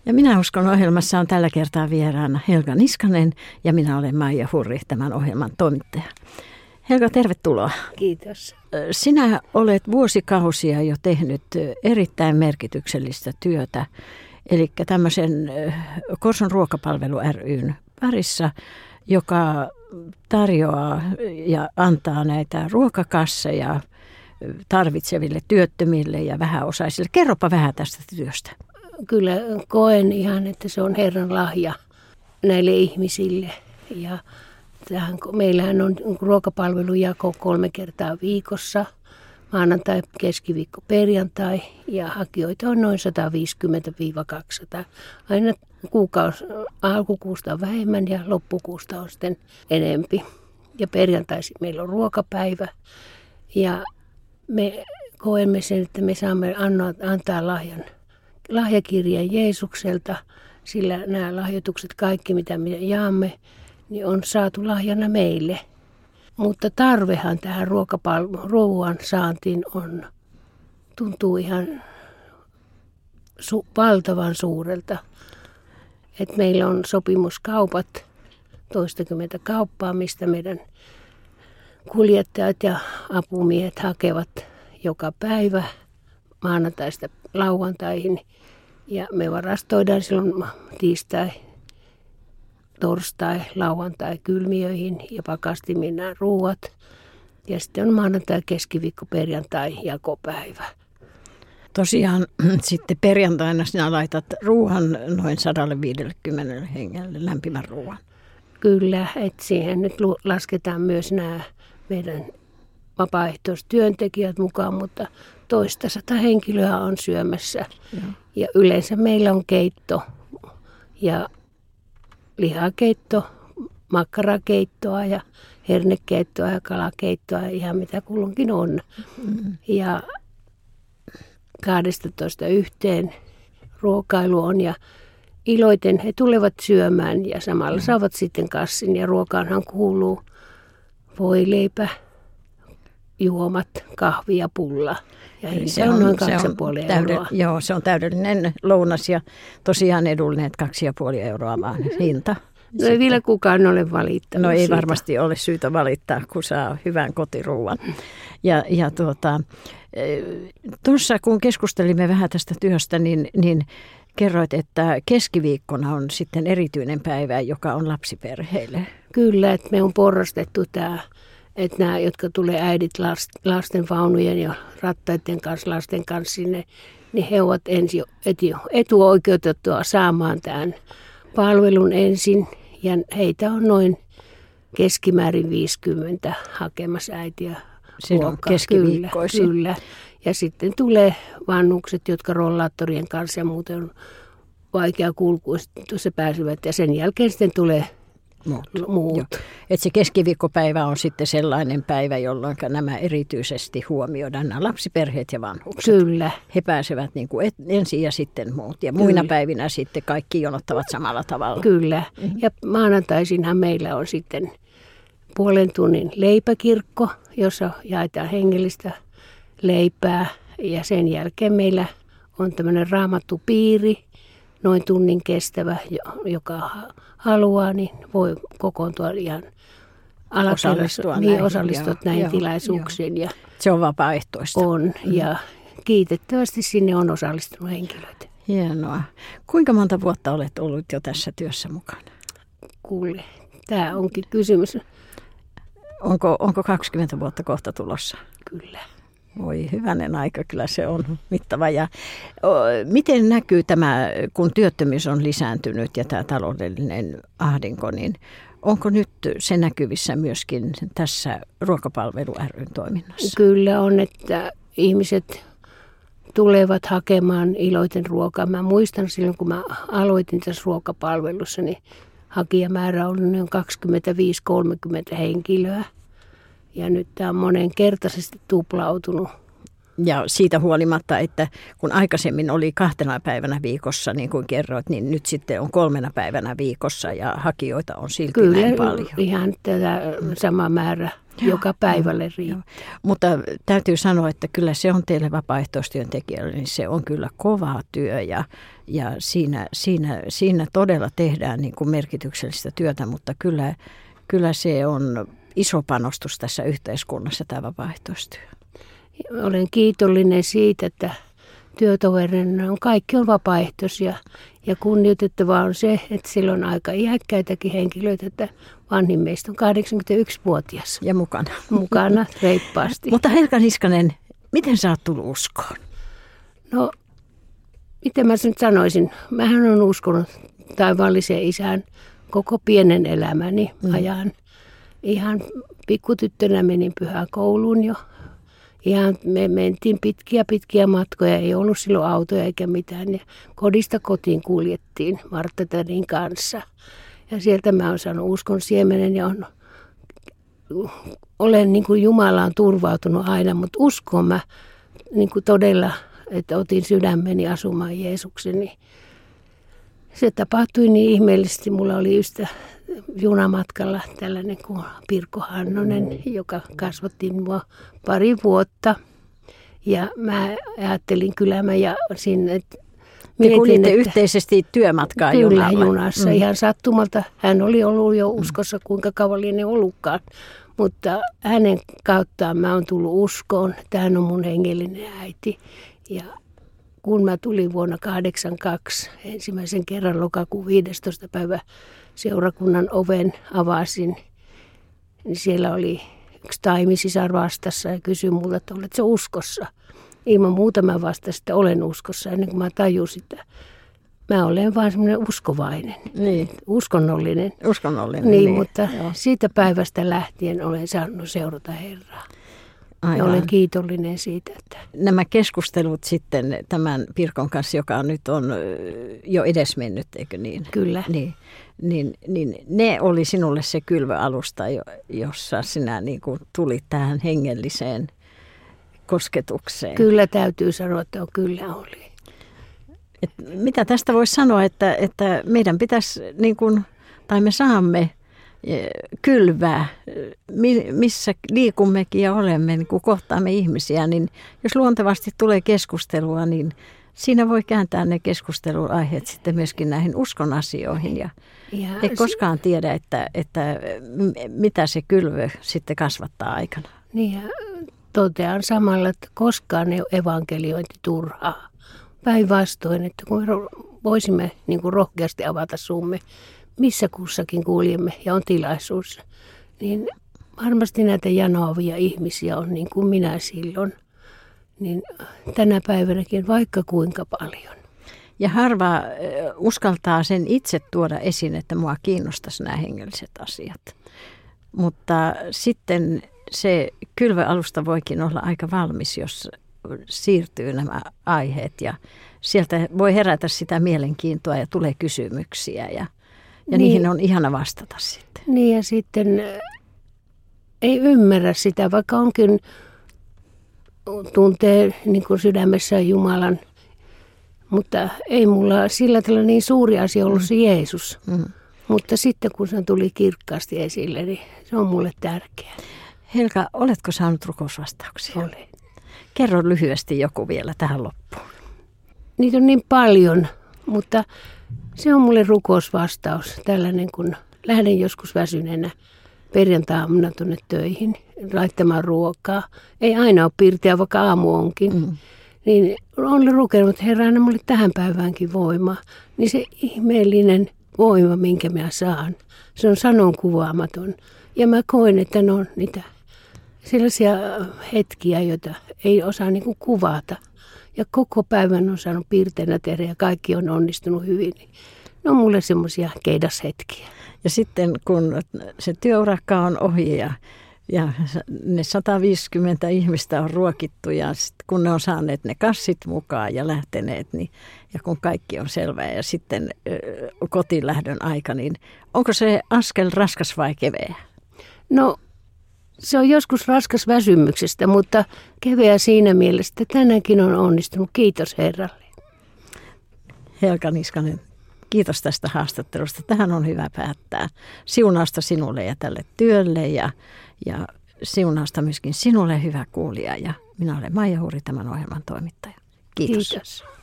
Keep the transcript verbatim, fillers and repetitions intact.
Ja Minä uskon ohjelmassa on tällä kertaa vieraana Helga Niskanen ja minä olen Maija Hurri, tämän ohjelman toimittaja. Helga, tervetuloa. Kiitos. Sinä olet vuosikausia jo tehnyt erittäin merkityksellistä työtä, eli tämmöisen Korson ruokapalvelu ry:n parissa, joka tarjoaa ja antaa näitä ruokakasseja tarvitseville työttömille ja vähäosaisille. Kerropa vähän tästä työstä. Kyllä koen ihan, että se on Herran lahja näille ihmisille. Ja tähän, meillähän on ruokapalvelujako kolme kertaa viikossa, maanantai, keskiviikko, perjantai, ja hakijoita on noin sata viisikymmentä kaksisataa. Aina kuukausi, alkukuusta on vähemmän ja loppukuusta on sitten enempi. Ja perjantaisin meillä on ruokapäivä, ja me koemme sen, että me saamme antaa lahjan, lahjakirjan Jeesukselta, sillä nämä lahjoitukset, kaikki mitä me jaamme, niin on saatu lahjana meille. Mutta tarvehan tähän ruokapal- ruoan saantiin on, tuntuu ihan su- valtavan suurelta. Et meillä on sopimuskaupat, toistakymmentä kauppaa, mistä meidän kuljettajat ja apumiehet hakevat joka päivä maanantaista lauantaihin. Ja me varastoidaan silloin tiistai, torstai, lauantai kylmiöihin ja pakastimiin nämä ruuat. Ja sitten on maanantai, keskiviikko, perjantai jakopäivä. Tosiaan sitten perjantaina sinä laitat ruuan noin sata viisikymmentä hengelle, lämpimän ruuan. Kyllä, että siihen nyt lasketaan myös nämä meidän vapaaehtoistyöntekijät mukaan, mutta toista sata henkilöä on syömässä. Ja. ja yleensä meillä on keitto ja lihakeitto, makkarakeittoa ja hernekeittoa ja kalakeittoa ja ihan mitä kulloinkin on. Mm. Ja kahdestatoista yhteen ruokailu on ja iloiten he tulevat syömään ja samalla saavat sitten kassin. Ja ruokaanhan kuuluu voileipä, juomat, kahvi ja pulla. Ja se on, on noin kaksi ja puoli euroa. Joo, se on täydellinen lounas ja tosiaan edullinen, että kaksi ja puoli euroa vaan hinta. No ei vielä kukaan ole valittanut. No ei siitä. Varmasti ole syytä valittaa, kun saa hyvän kotiruuan. Ja, ja tuota, tuossa kun keskustelimme vähän tästä työstä, niin, niin kerroit, että keskiviikkona on sitten erityinen päivä, joka on lapsiperheille. Kyllä, että me on porrastettu tämä, että nämä, jotka tulee äidit lastenvaunujen ja rattaiden kanssa, lasten kanssa sinne, niin he ovat ensin etuoikeutettua saamaan tämän palvelun ensin. Ja heitä on noin keskimäärin viisikymmentä hakemassa äitiä ruokaa. Keskiviikkoisin. Kyllä, kyllä. Ja sitten tulee vannukset, jotka rollaattorien kanssa ja muuten on vaikea kulkua, se pääsevät. Ja sen jälkeen sitten tulee muut. muut. Että se keskiviikkopäivä on sitten sellainen päivä, jolloin nämä erityisesti huomioidaan, nämä lapsiperheet ja vanhukset. Kyllä. He pääsevät niin kuin ensin ja sitten muut. Ja muina Kyllä. päivinä sitten kaikki jonottavat samalla tavalla. Kyllä. Mm-hmm. Ja maanantaisinhan meillä on sitten puolen tunnin leipäkirkko, jossa jaetaan hengellistä leipää. Ja sen jälkeen meillä on tämmöinen raamattupiiri, noin tunnin kestävä, joka haluaa, niin voi kokoontua ihan osallistua niin, näihin, osallistua joo, näihin joo, tilaisuuksiin. Ja se on vapaaehtoista. On, mm. ja kiitettävästi sinne on osallistunut henkilöitä. Hienoa. Kuinka monta vuotta olet ollut jo tässä työssä mukana? Kuule, tämä onkin kysymys. Onko, onko kaksikymmentä vuotta kohta tulossa? Kyllä. Voi hyvänen aika, kyllä se on mittava. Ja, o, miten näkyy tämä, kun työttömyys on lisääntynyt ja tämä taloudellinen ahdinko, niin onko nyt se näkyvissä myöskin tässä ruokapalvelu ry:n toiminnassa? Kyllä on, että ihmiset tulevat hakemaan iloiten ruokaa. Mä muistan silloin, kun mä aloitin tässä ruokapalvelussa, niin hakijamäärä oli noin kaksikymmentäviisi kolmekymmentä henkilöä. Ja nyt tämä on monenkertaisesti tuplautunut Ja siitä huolimatta, että kun aikaisemmin oli kahtena päivänä viikossa, niin kuin kerroit, niin nyt sitten on kolmena päivänä viikossa ja hakijoita on silti Kyllä, näin paljon. Kyllä, ihan tätä sama määrä joka päivälle riittää. Mutta täytyy sanoa, että kyllä se on teille vapaaehtoistyöntekijöille, niin se on kyllä kova työ ja, ja siinä, siinä, siinä todella tehdään niin kuin merkityksellistä työtä, mutta kyllä, kyllä se on iso panostus tässä yhteiskunnassa tämä vapaaehtoistyö. Olen kiitollinen siitä, että työtoverina on kaikki on vapaaehtoisia ja kunnioitettavaa on se, että sillä on aika iäkkäitäkin henkilöitä, että vanhin meistä on kahdeksankymmentäyksivuotias. Ja mukana. Mukana reippaasti. Mutta Helga Niskanen, miten sä oot tullut uskoon? No, miten mä nyt sanoisin? Mähän olen uskonut taivaalliseen isään koko pienen elämäni mm. ajan. Ihan pikkutyttönä menin pyhäkouluun jo. Ihan me mentiin pitkiä pitkiä matkoja, ei ollut silloin autoja eikä mitään. Ja kodista kotiin kuljettiin Martta Tädin kanssa. Ja sieltä mä oon saanut uskon siemenen ja on, olen niin kuin Jumalaan turvautunut aina, mutta uskon mä niin kuin todella, että otin sydämeni asumaan Jeesukseni. Se tapahtui niin ihmeellisesti. Mulla oli ystä junamatkalla tällainen kuin Pirkko Hannonen, joka kasvatti mua pari vuotta. Ja mä ajattelin kyllä mä ja sinne, että te kuljitte yhteisesti työmatkaa kyllä, junalla. Kyllä junassa. Mm. Ihan sattumalta. Hän oli ollut jo uskossa, kuinka kauan lienee ollutkaan. Mutta hänen kauttaan mä oon tullut uskoon, että hän on mun hengellinen äiti. Ja kun mä tulin vuonna kahdeksankymmentäkaksi ensimmäisen kerran lokakuun viidestoista päivä seurakunnan oven avasin, niin siellä oli yksi taimisisar vastassa ja kysyi multa, että oletko uskossa? Ilman muuta mä vastasin, että olen uskossa ennen kuin mä tajusin, että mä olen vaan semmoinen uskovainen, niin. uskonnollinen. Uskonnollinen, niin. niin. Mutta joo. Siitä päivästä lähtien olen saanut seurata Herraa. Ja olen kiitollinen siitä. Että nämä keskustelut sitten tämän Pirkon kanssa, joka nyt on jo edesmennyt, eikö niin? Kyllä. Niin, niin, niin ne oli sinulle se kylvöalusta, jossa sinä niin kuin tulit tähän hengelliseen kosketukseen. Kyllä täytyy sanoa, että on, kyllä oli. Et mitä tästä voisi sanoa, että, että meidän pitäisi, niin kuin, tai me saamme kylvää, missä liikummekin ja olemme, niin kun kohtaamme ihmisiä, niin jos luontevasti tulee keskustelua, niin siinä voi kääntää ne keskusteluaiheet sitten myöskin näihin uskon asioihin. Ja ja ei koskaan tiedä, että, että mitä se kylvö sitten kasvattaa aikana. Niin ja totean samalla, että koskaan ei ole evankeliointi turhaa. Päinvastoin, että kun me voisimme niin kuin rohkeasti avata suumme, missä kussakin kuljemme ja on tilaisuus, niin varmasti näitä janoavia ihmisiä on niin kuin minä silloin, niin tänä päivänäkin vaikka kuinka paljon. Ja harva uskaltaa sen itse tuoda esiin, että mua kiinnostaisi nämä hengelliset asiat. Mutta sitten se kylvöalusta voikin olla aika valmis, jos siirtyy nämä aiheet ja sieltä voi herätä sitä mielenkiintoa ja tulee kysymyksiä ja Ja niin, niihin on ihana vastata sitten. Niin ja sitten ei ymmärrä sitä, vaikka onkin tuntee niin kuin sydämessään Jumalan. Mutta ei mulla sillä tavalla niin suuri asia ollut se Jeesus. Mm. Mutta sitten kun se tuli kirkkaasti esille, niin se on mulle tärkeä. Helga, oletko saanut rukousvastauksia? Olen. Kerro lyhyesti joku vielä tähän loppuun. Niitä on niin paljon, mutta se on mulle rukousvastaus, tällainen kun lähden joskus väsyneenä perjantai-aamuna tuonne töihin laittamaan ruokaa. Ei aina ole pirteä, vaikka aamu onkin. Mm. Niin olen rukenut, että Herra, anna mulle tähän päiväänkin voimaa. Niin se ihmeellinen voima, minkä mä saan, se on sanon kuvaamaton. Ja mä koen, että ne on niitä sellaisia hetkiä, joita ei osaa niinku kuvata. Ja koko päivän on saanut piirteinä tehdä ja kaikki on onnistunut hyvin. Ne on mulle semmoisia keidashetkiä. Ja sitten kun se työurakka on ohi ja, ja ne sata viisikymmentä ihmistä on ruokittu ja sitten kun ne on saaneet ne kassit mukaan ja lähteneet, niin, ja kun kaikki on selvää ja sitten ö, kotiinlähdön aika, niin onko se askel raskas vai keveä? No Se on joskus raskas väsymyksestä, mutta keveä siinä mielessä, että tänäänkin on onnistunut. Kiitos Herralle. Helga Niskanen, kiitos tästä haastattelusta. Tähän on hyvä päättää. Siunausta sinulle ja tälle työlle ja, ja siunausta myöskin sinulle, hyvä kuulija. Ja minä olen Maija Huri, tämän ohjelman toimittaja. Kiitos. Kiitos.